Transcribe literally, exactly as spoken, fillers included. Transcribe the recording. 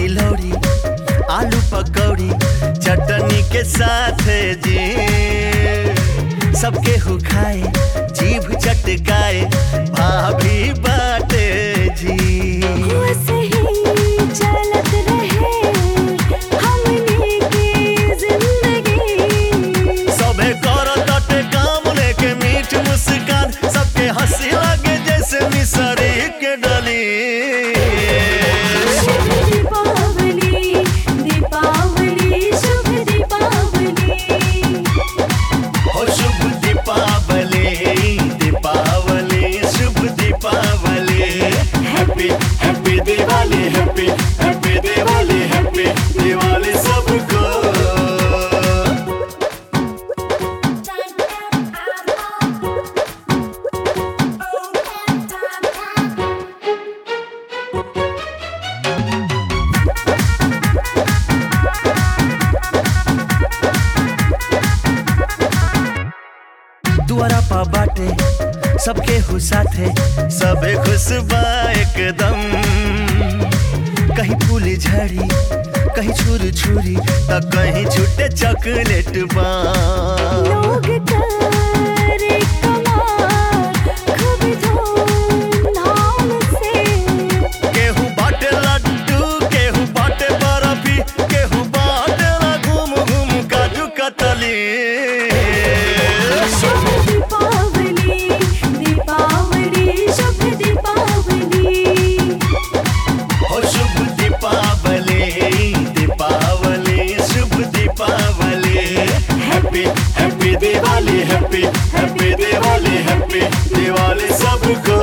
तिलौरी आलू पकौड़ी चटनी के साथ जी सबके हु खाए जीभ चटकाए भाभी बाटे जी चलत रहे हमनी की जिंदगी सबे करत काम लेके मीठ मुस्कान सबके हंसी लगे जैसे मिसरी के डली दुआरा पा बाटे सबके हु साथे सबे खुश बा एकदम कहीं फूल झड़ी कहीं छुर छुरी तो कहीं छूटे चॉकलेट बा लोग करे कमाल खूब धूमधाम से केहू बाटे लड्डू केहू बाटे बर्फी केहू बाटे घूम घूम काजू कतली दीपावली दीपावली शुभ दीपावली हो शुभ दीपावली दीपावली शुभ Deepawali happy happy Diwali happy happy Diwali happy Diwali सबको